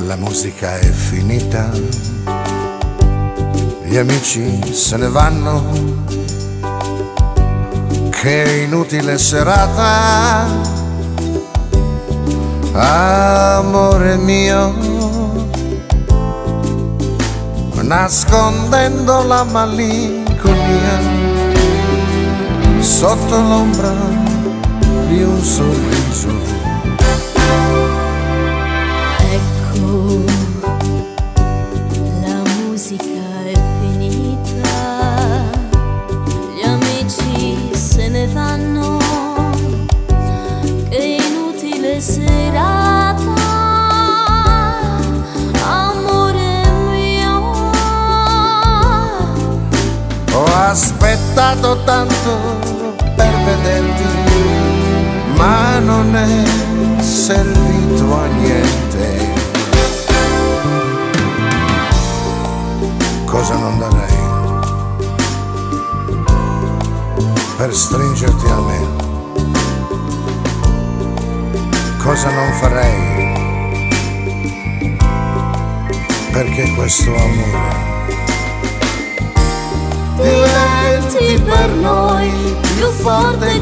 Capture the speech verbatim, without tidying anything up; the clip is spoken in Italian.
La musica è finita, gli amici se ne vanno, che inutile serata, amore mio, nascondendo la malinconia sotto l'ombra di un sorriso. La musica è finita, gli amici se ne vanno, che inutile serata, amore mio. Ho aspettato tanto per vederti, ma non è servito a niente. Cosa non darei per stringerti a me? Cosa non farei perché questo amore diventi per noi più forte